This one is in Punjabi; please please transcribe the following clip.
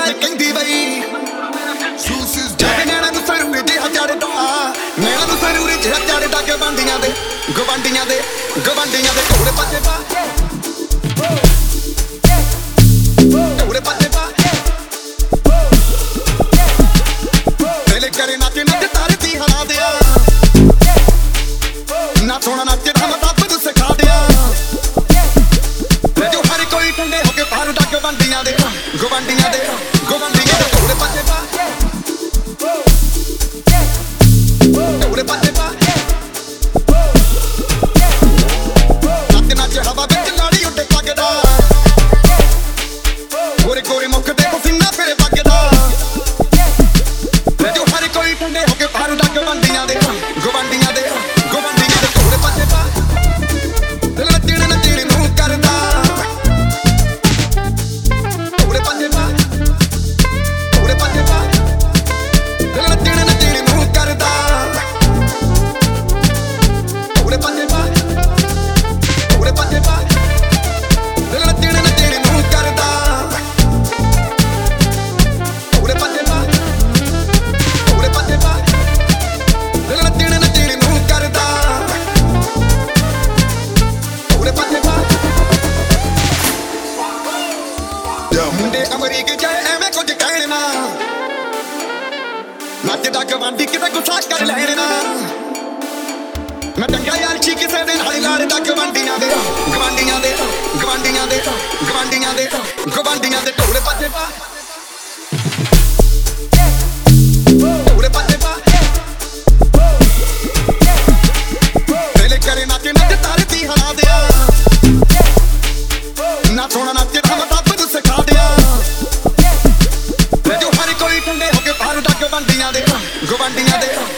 ਨਾਲ ਕਹਿੰਦੀ ਬਈ ਜਾਵੇ ਨੈਣਾ ਨੂੰ ਸਰੂਰੇ ਜਿਹਾ ਚੜਦਾ, ਨੈਣਾ ਨੂੰ ਸਰੂਰੇ ਜਿਹਾ ਚੜਦਾ, ਗਵਾਂਡੀਆਂ ਦੇ ਢੋਲੇ ਪੱਤੇ ਪਾ, ਢੋਲੇ ਪੱਤੇ ਪਾ, ਤੇਲੇ ਕਰੇ ਨਾਚੇ ਨੱਚ ਤਾਰਦੀ ਹਲਾ ਦਿਆ, ਨਾ ਸੋਹਣਾ ਨੱਚਦਾ ਮੈਂ ਰੱਬ ਨੂੰ ਸਿਖਾ ਦਿਆ, ਜੋ ਹਰ ਕੋਈ ਠੰਡੇ ਹੋ ਕੇ ਭਰਦਾ ਗਵਾਂਡੀਆਂ ਦੇ ਢੋਲੇ ਪੱਤੇ ਪਾ, ਢੋਲੇ ਪੱਤੇ ਪਾ, ਨੱਚ ਨੱਚ ਹਵਾ ਵਿੱਚ ਲਾੜੀ ਉੱਡੇ ਪੱਗਦਾ, ਗੋਰੇ ਗੋਰੇ ਮੁੱਖ ਤੇ ਪਸੀਨਾ ਫਿਰ ਵਗਦਾ, ਜੋ ਹਰ ਕੋਈ ਠੰਡੇ ਹੋ ਕੇ ਭਰਦਾ ਗਵਾਂਡੀਆਂ ਦੇ ਢੋਲੇ ਪੱਤੇ ਪਾ, ਨੱਚਣ ਨੂੰ ਕਰਦਾ, ਢੋਲੇ ਪੱਤੇ ਪਾ, ਢੋਲੇ ਪੱਤੇ ਪਾ, ਨੱਚਣ ਨੂੰ ਕਰਦਾ, ਢੋਲੇ ਪੱਤੇ ਪਾ, ਢੋਲੇ ਪੱਤੇ ਪਾ, ਨੱਚਣ ਨੂੰ ਕਰਦਾ, ਢੋਲੇ ਪੱਤੇ ਪਾ, ਢੋਲੇ ਪੱਤੇ ਪਾ, ਨੱਚਣ ਨੂੰ ਕਰਦਾ, ਢੋਲੇ ਪੱਤੇ ਪਾ। ਮੁੰਡੇ ਅਮਰੀਕ ਚ ਐਵੇਂ ਕੁਝ ਕਹਿਣ ਨਾ, ਨੱਚਦਾ ਗਵਾਂਢੀ ਕਿਤੇ ਗੁੱਸਾ ਕਰ ਲੈਣ ਨਾ, ਮੈਂ ਚੰਗਾ ਯਾਰ ਛੀ ਕਿਸੇ ਦੇ ਨਾਲ ਲੜਦਾ ਗਵਾਂਡੀਆਂ ਦੇ ਢੋਲੇ ਪੱਤੇ ਪਾ, ਢੋਲੇ ਪੱਤੇ ਪਾ, ਤੇਲੇ ਕਰੇ ਨਾਚੇ ਨੱਚ ਤਾਰਦੀ ਹਲਾ ਦਿਆ, ਨਾ ਸੋਹਣਾ ਨੱਚਦਾ ਮੈਂ ਰੱਬ ਨੂੰ ਸਿਖਾ ਦਿਆ, ਜੋ ਹਰ ਕੋਈ ਠੰਡੇ ਹੋ ਕੇ ਭਰਦਾ ਗਵਾਂਡੀਆਂ ਦੇ